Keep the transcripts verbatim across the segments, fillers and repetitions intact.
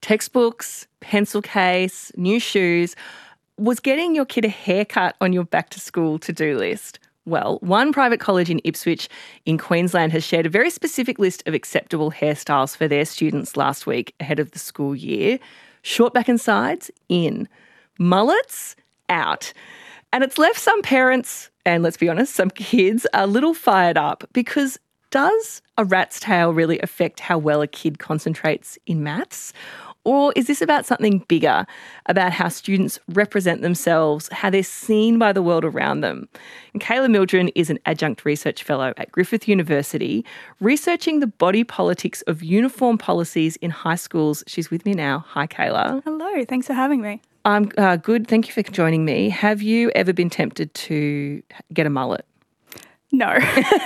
textbooks, pencil case, new shoes. Was getting your kid a haircut on your back to school to-do list? Well, one private college in Ipswich in Queensland has shared a very specific list of acceptable hairstyles for their students last week ahead of the school year. Short back and sides, in. Mullets, out. And it's left some parents, and let's be honest, some kids, a little fired up because does a rat's tail really affect how well a kid concentrates in maths? Or is this about something bigger, about how students represent themselves, how they're seen by the world around them? And Kayla Mildren is an adjunct research fellow at Griffith University, researching the body politics of uniform policies in high schools. She's with me now. Hi, Kayla. Hello, thanks for having me. I'm uh, good. Thank you for joining me. Have you ever been tempted to get a mullet? No.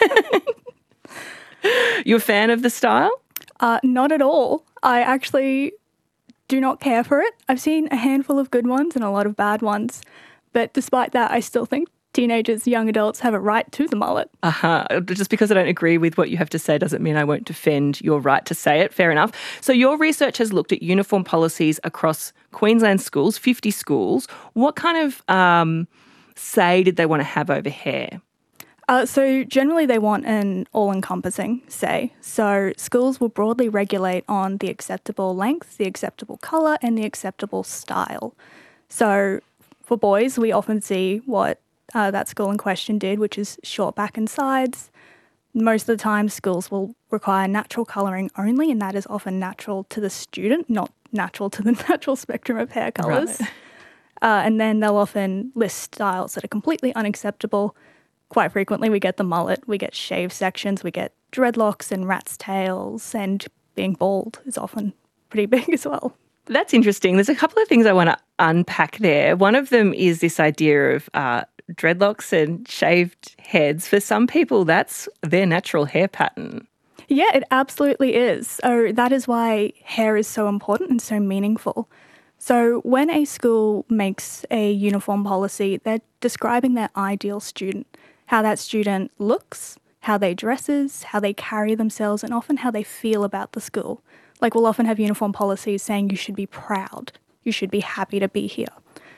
You a fan of the style? Uh, not at all. I actually do not care for it. I've seen a handful of good ones and a lot of bad ones. But despite that, I still think teenagers, young adults have a right to the mullet. Uh-huh. Just because I don't agree with what you have to say doesn't mean I won't defend your right to say it. Fair enough. So your research has looked at uniform policies across Queensland schools, fifty schools. What kind of um, say did they want to have over hair? Uh, so generally they want an all-encompassing say. So schools will broadly regulate on the acceptable length, the acceptable colour and the acceptable style. So for boys, we often see what uh, that school in question did, which is short back and sides. Most of the time schools will require natural colouring only, and that is often natural to the student, not natural to the natural spectrum of hair colours. Right. Uh, and then they'll often list styles that are completely unacceptable. Quite frequently we get the mullet, we get shave sections, we get dreadlocks and rat's tails, and being bald is often pretty big as well. That's interesting. There's a couple of things I want to unpack there. One of them is this idea of uh, dreadlocks and shaved heads. For some people, that's their natural hair pattern. Yeah, it absolutely is. So that is why hair is so important and so meaningful. So when a school makes a uniform policy, they're describing their ideal student, how that student looks, how they dresses, how they carry themselves, and often how they feel about the school. Like we'll often have uniform policies saying you should be proud, you should be happy to be here.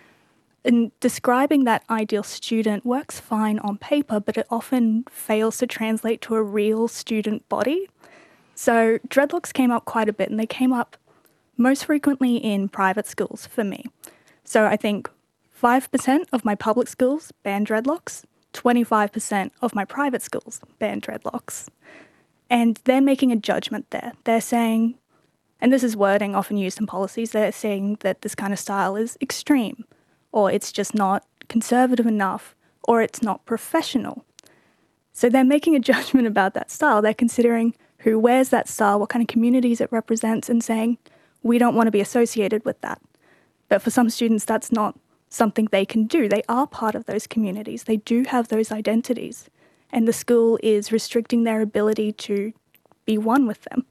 And describing that ideal student works fine on paper, but it often fails to translate to a real student body. So dreadlocks came up quite a bit, and they came up most frequently in private schools for me. So I think five percent of my public schools ban dreadlocks, twenty-five percent of my private schools ban dreadlocks. And they're making a judgment there. They're saying, and this is wording often used in policies, they're saying that this kind of style is extreme, or it's just not conservative enough, or it's not professional. So they're making a judgment about that style. They're considering who wears that style, what kind of communities it represents, and saying, we don't want to be associated with that. But for some students, that's not something they can do. They are part of those communities. They do have those identities. And the school is restricting their ability to be one with them.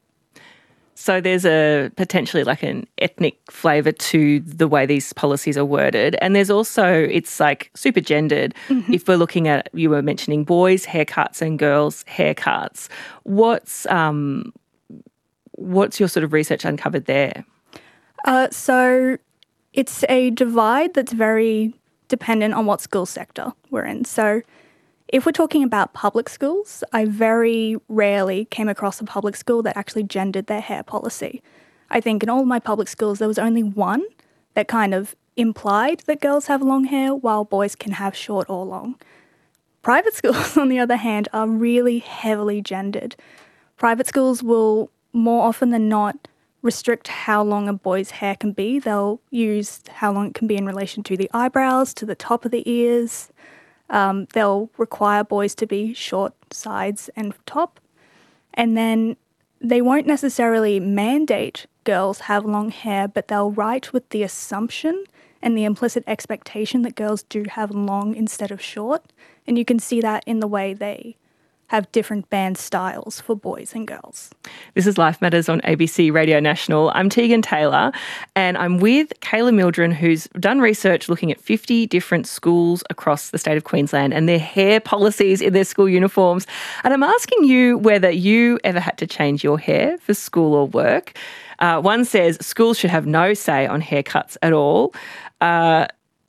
So there's a potentially like an ethnic flavour to the way these policies are worded. And there's also, it's like super gendered. Mm-hmm. If we're looking at, you were mentioning boys' haircuts and girls' haircuts. What's, um, what's your sort of research uncovered there? Uh, so it's a divide that's very dependent on what school sector we're in. So if we're talking about public schools, I very rarely came across a public school that actually gendered their hair policy. I think in all of my public schools, there was only one that kind of implied that girls have long hair while boys can have short or long. Private schools, on the other hand, are really heavily gendered. Private schools will more often than not restrict how long a boy's hair can be. They'll use how long it can be in relation to the eyebrows, to the top of the ears. Um, they'll require boys to be short sides and top. And then they won't necessarily mandate girls have long hair, but they'll write with the assumption and the implicit expectation that girls do have long instead of short. And you can see that in the way they have different band styles for boys and girls. This is Life Matters on A B C Radio National. I'm Tegan Taylor, and I'm with Kayla Mildren, who's done research looking at fifty different schools across the state of Queensland and their hair policies in their school uniforms. And I'm asking you whether you ever had to change your hair for school or work. Uh, one says schools should have no say on haircuts at all. Uh,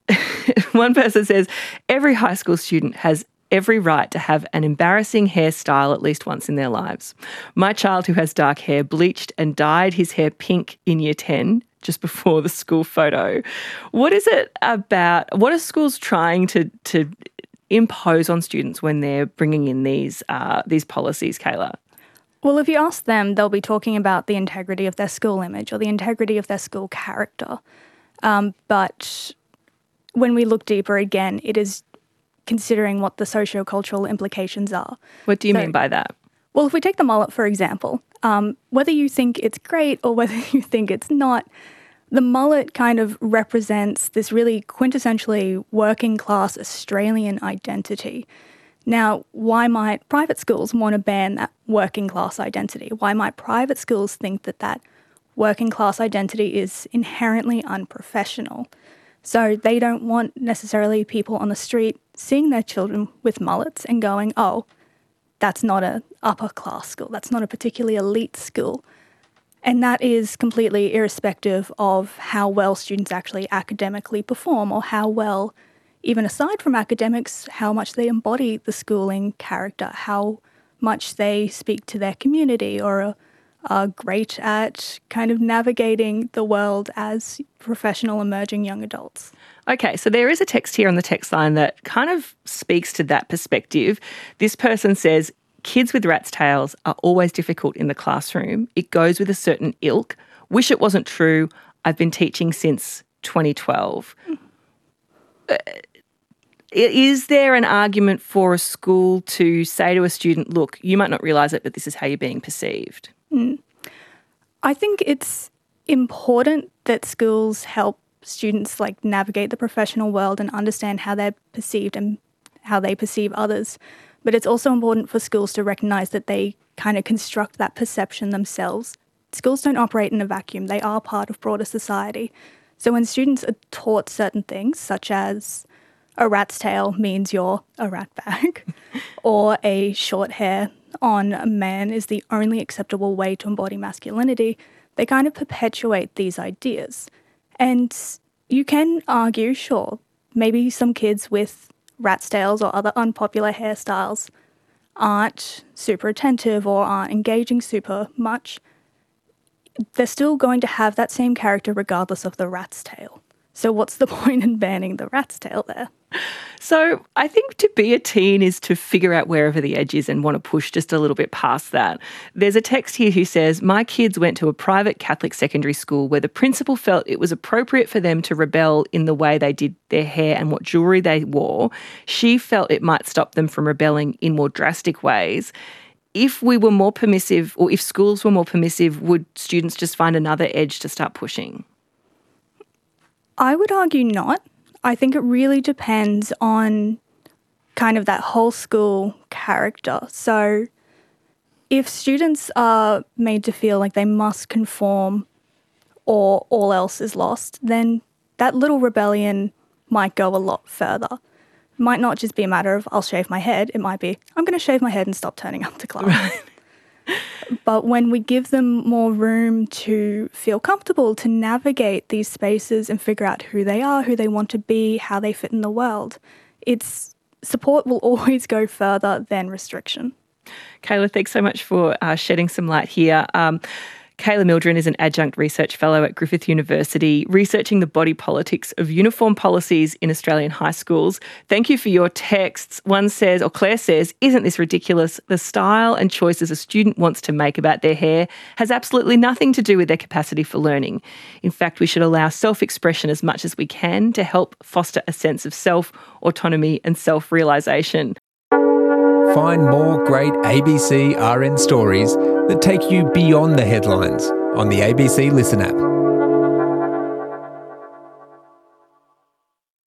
one person says every high school student has every right to have an embarrassing hairstyle at least once in their lives. My child, who has dark hair, bleached and dyed his hair pink in year ten, just before the school photo. What is it about, what are schools trying to to impose on students when they're bringing in these uh, these policies, Kayla? Well, if you ask them, they'll be talking about the integrity of their school image or the integrity of their school character. Um, but when we look deeper again, it is considering what the socio-cultural implications are. What do you so, mean by that? Well, if we take the mullet, for example, um, whether you think it's great or whether you think it's not, the mullet kind of represents this really quintessentially working-class Australian identity. Now, why might private schools want to ban that working-class identity? Why might private schools think that that working-class identity is inherently unprofessional? So they don't want necessarily people on the street seeing their children with mullets and going, oh, that's not an upper class school, that's not a particularly elite school. And that is completely irrespective of how well students actually academically perform or how well, even aside from academics, how much they embody the schooling character, how much they speak to their community or are, are great at kind of navigating the world as professional emerging young adults. Okay, so there is a text here on the text line that kind of speaks to that perspective. This person says, kids with rat's tails are always difficult in the classroom. It goes with a certain ilk. Wish it wasn't true. I've been teaching since twenty twelve. Mm. Uh, is there an argument for a school to say to a student, look, you might not realise it, but this is how you're being perceived? Mm. I think it's important that schools help students like navigate the professional world and understand how they're perceived and how they perceive others. But it's also important for schools to recognise that they kind of construct that perception themselves. Schools don't operate in a vacuum. They are part of broader society. So when students are taught certain things, such as a rat's tail means you're a rat bag, or a short hair on a man is the only acceptable way to embody masculinity, they kind of perpetuate these ideas. And you can argue, sure, maybe some kids with rat's tails or other unpopular hairstyles aren't super attentive or aren't engaging super much. They're still going to have that same character regardless of the rat's tail. So what's the point in banning the rat's tail there? So I think to be a teen is to figure out wherever the edge is and want to push just a little bit past that. There's a text here who says, my kids went to a private Catholic secondary school where the principal felt it was appropriate for them to rebel in the way they did their hair and what jewellery they wore. She felt it might stop them from rebelling in more drastic ways. If we were more permissive, or if schools were more permissive, would students just find another edge to start pushing? I would argue not. I think it really depends on kind of that whole school character. So if students are made to feel like they must conform or all else is lost, then that little rebellion might go a lot further. It might not just be a matter of I'll shave my head. It might be I'm going to shave my head and stop turning up to class. Right. But when we give them more room to feel comfortable, to navigate these spaces and figure out who they are, who they want to be, how they fit in the world, it's support will always go further than restriction. Kayla, thanks so much for uh, shedding some light here. Um, Kayla Mildren is an adjunct research fellow at Griffith University, researching the body politics of uniform policies in Australian high schools. Thank you for your texts. One says, or Claire says, isn't this ridiculous? The style and choices a student wants to make about their hair has absolutely nothing to do with their capacity for learning. In fact, we should allow self-expression as much as we can to help foster a sense of self, autonomy and self-realisation. Find more great A B C R N stories that take you beyond the headlines on the A B C Listen app.